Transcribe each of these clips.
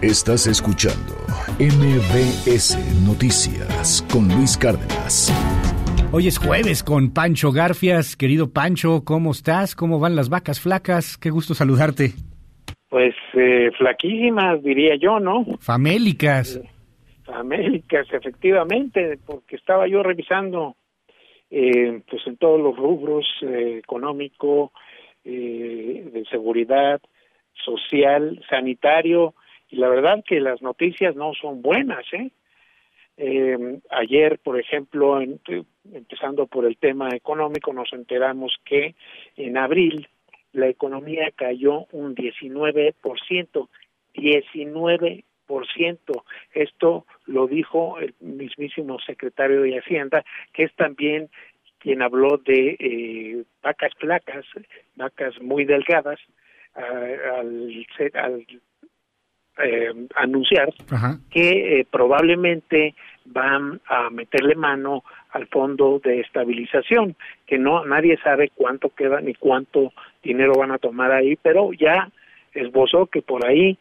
Estás escuchando MBS Noticias con Luis Cárdenas. Hoy es jueves con Pancho Garfias. Querido Pancho, ¿cómo estás? ¿Cómo van las vacas flacas? Qué gusto saludarte. Pues flaquísimas, diría yo, ¿no? Famélicas. Famélicas, efectivamente, porque estaba yo revisando pues en todos los rubros, económico, de seguridad, social, sanitario, y la verdad que las noticias no son buenas, ayer, por ejemplo, empezando por el tema económico, nos enteramos que en abril la economía cayó un 19%. Esto lo dijo el mismísimo secretario de Hacienda, que es también quien habló de vacas flacas, vacas muy delgadas, al anunciar que probablemente van a meterle mano al fondo de estabilización, que nadie sabe cuánto queda ni cuánto dinero van a tomar ahí, pero ya esbozó que por ahí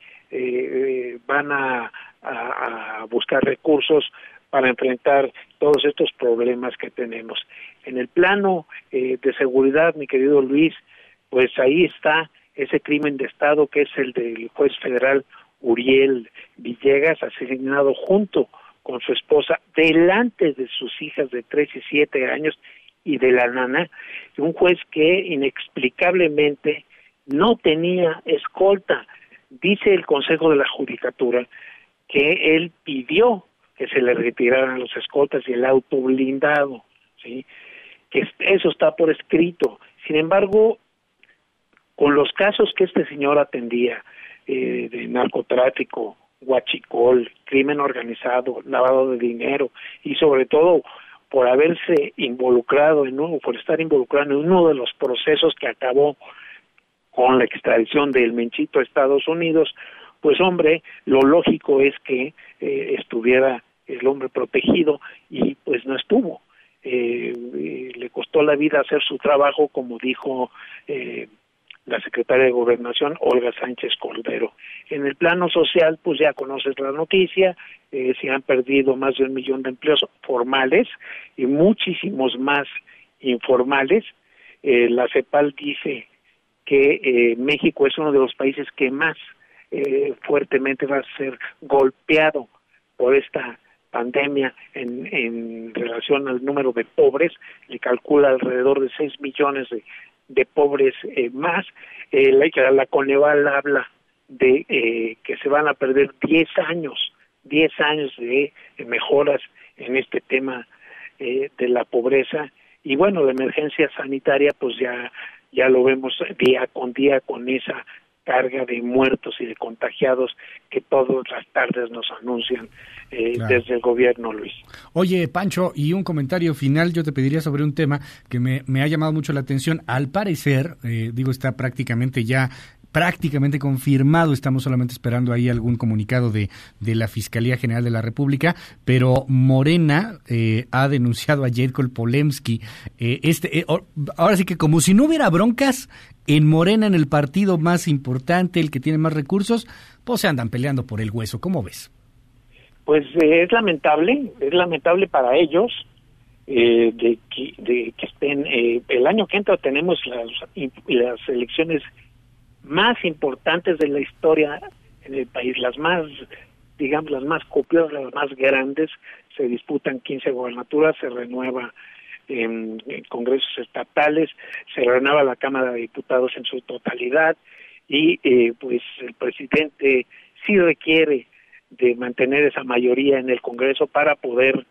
van a buscar recursos para enfrentar todos estos problemas que tenemos. En el plano de seguridad, mi querido Luis, pues ahí está ese crimen de Estado que es el del juez federal Uriel Villegas, asesinado junto con su esposa delante de sus hijas de 3 y 7 años y de la nana, un juez que inexplicablemente no tenía escolta. Dice el Consejo de la Judicatura que él pidió que se le retiraran los escoltas y el auto blindado, ¿sí? Que eso está por escrito. Sin embargo, con los casos que este señor atendía, de narcotráfico, huachicol, crimen organizado, lavado de dinero y sobre todo por haberse involucrado por estar involucrado en uno de los procesos que acabó con la extradición del Menchito a Estados Unidos, pues hombre, lo lógico es que estuviera el hombre protegido y pues no estuvo. Le costó la vida hacer su trabajo, como dijo la secretaria de Gobernación, Olga Sánchez Cordero. En el plano social, pues ya conoces la noticia, se han perdido más de 1 millón de empleos formales y muchísimos más informales. La CEPAL dice que México es uno de los países que más fuertemente va a ser golpeado por esta pandemia en relación al número de pobres. Le calcula alrededor de 6 millones de pobres más. La Coneval habla de que se van a perder 10 años de mejoras en este tema de la pobreza. Y bueno, la emergencia sanitaria pues ya lo vemos día con día con esa carga de muertos y de contagiados que todas las tardes nos anuncian desde el gobierno, Luis. Oye, Pancho, y un comentario final, yo te pediría sobre un tema que me ha llamado mucho la atención. Al parecer, está prácticamente confirmado, estamos solamente esperando ahí algún comunicado de la Fiscalía General de la República, pero Morena ha denunciado a Jacob Polemski. Ahora sí que como si no hubiera broncas, en Morena, en el partido más importante, el que tiene más recursos, pues se andan peleando por el hueso. ¿Cómo ves? Pues es lamentable para ellos de que estén. El año que entra tenemos las elecciones más importantes de la historia en el país, las más copiosas, las más grandes. Se disputan 15 gobernaturas, se renueva en congresos estatales, se renueva la Cámara de Diputados en su totalidad y pues el presidente sí requiere de mantener esa mayoría en el Congreso para poder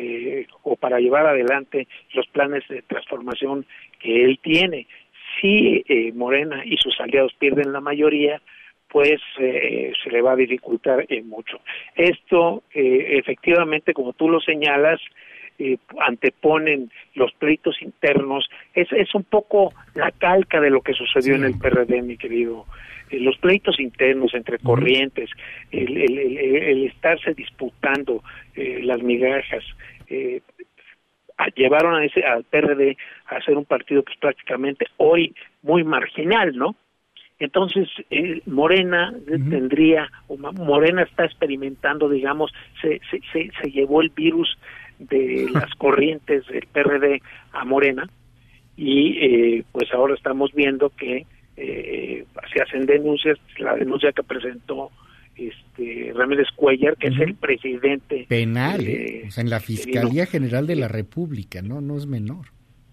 o para llevar adelante los planes de transformación que él tiene. Si Morena y sus aliados pierden la mayoría, pues se le va a dificultar mucho. Esto, efectivamente, como tú lo señalas, anteponen los pleitos internos. Es un poco la calca de lo que sucedió en el PRD, mi querido. Los pleitos internos entre corrientes, el estarse disputando las migajas, llevaron al PRD a ser un partido que es prácticamente hoy muy marginal, ¿no? Entonces, Morena tendría, Morena está experimentando, digamos, se llevó el virus de las corrientes del PRD a Morena, y pues ahora estamos viendo que se hacen denuncias, la denuncia que presentó Ramírez Cuellar, que es el presidente penal, o sea, en la Fiscalía General de la República, no es menor.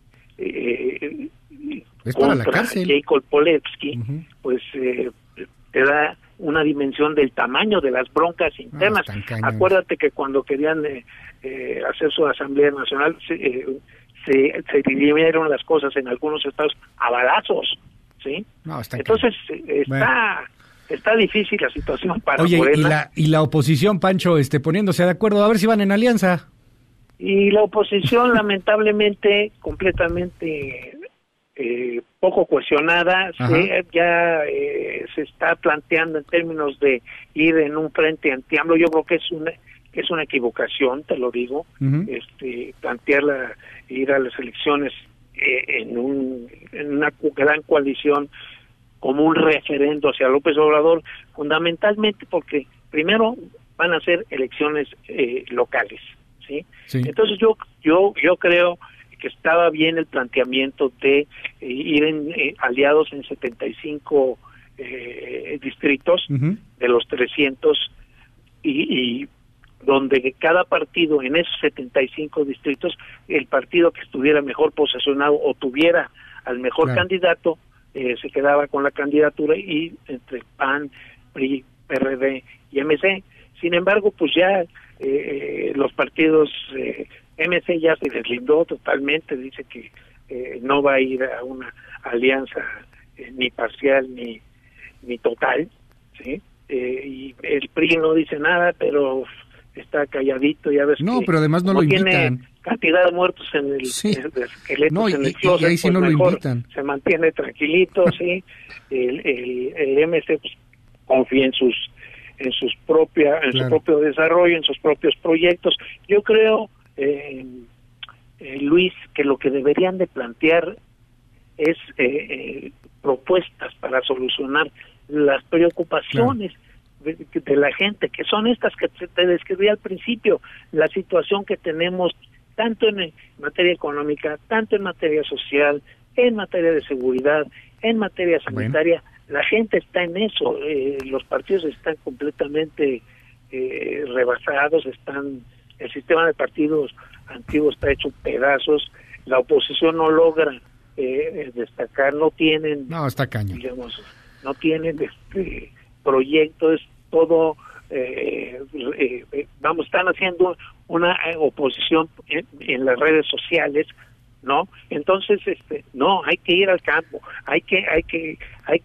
Es para la cárcel. Jacob Polensky, pues te da una dimensión del tamaño de las broncas internas. Acuérdate que cuando querían hacer su Asamblea Nacional, se dirimieron las cosas en algunos estados a balazos, ¿sí? Entonces está difícil la situación para Morena. Y la oposición, Pancho, poniéndose de acuerdo, a ver si van en alianza. Y la oposición, lamentablemente, completamente poco cuestionada, se está planteando en términos de ir en un frente anti-AMLO. Yo creo que es una equivocación, te lo digo, ir a las elecciones en una gran coalición como un referendo hacia López Obrador, fundamentalmente porque primero van a ser elecciones locales, ¿sí? Entonces yo creo que estaba bien el planteamiento de ir aliados en 75 distritos de los 300 y donde cada partido en esos 75 distritos, el partido que estuviera mejor posicionado o tuviera al mejor candidato, se quedaba con la candidatura, y entre PAN, PRI, PRD y MC. Sin embargo, pues ya los partidos, MC ya se deslindó totalmente, dice que no va a ir a una alianza ni parcial ni total, ¿sí? Y el PRI no dice nada, pero está calladito, ya ves. No, pero además no lo invitan. Tiene cantidad de muertos en el esqueleto, en el closet, y ahí sí no lo invitan. Se mantiene tranquilito, sí. El MC pues, confía en su propio desarrollo, en sus propios proyectos. Yo creo, Luis, que lo que deberían de plantear es propuestas para solucionar las preocupaciones de la gente, que son estas que te describí al principio, la situación que tenemos tanto en materia económica, tanto en materia social, en materia de seguridad, en materia sanitaria. La gente está en eso, los partidos están completamente rebasados, el sistema de partidos antiguos está hecho pedazos, la oposición no logra destacar, no está cañón, digamos, no tienen proyecto, es todo, están haciendo una oposición en las redes sociales, ¿no? Entonces, no, hay que ir al campo, hay que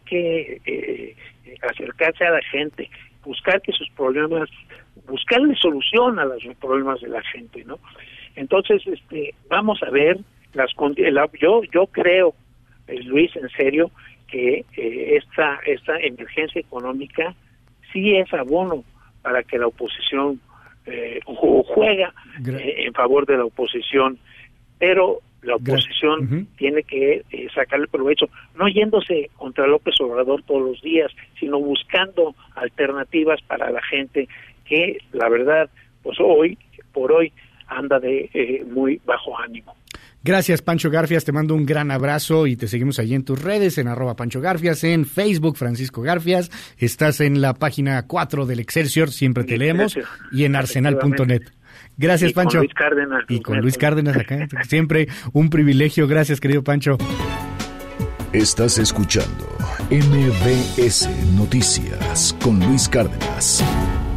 acercarse a la gente, buscar que sus problemas, buscarle solución a los problemas de la gente, ¿no? Entonces, vamos a ver yo creo, Luis, en serio, que esta emergencia económica sí es abono para que la oposición juega en favor de la oposición, pero la oposición tiene que sacarle provecho, no yéndose contra López Obrador todos los días, sino buscando alternativas para la gente que, la verdad, pues por hoy anda de muy bajo ánimo. Gracias, Pancho Garfias, te mando un gran abrazo y te seguimos allí en tus redes, en @Pancho Garfias, en Facebook, Francisco Garfias, estás en la página 4 del Excelsior, siempre te leemos, y en arsenal.net. Gracias, Pancho. Con Luis Cárdenas. Y con Luis Cárdenas acá, siempre un privilegio. Gracias, querido Pancho. Estás escuchando MBS Noticias con Luis Cárdenas.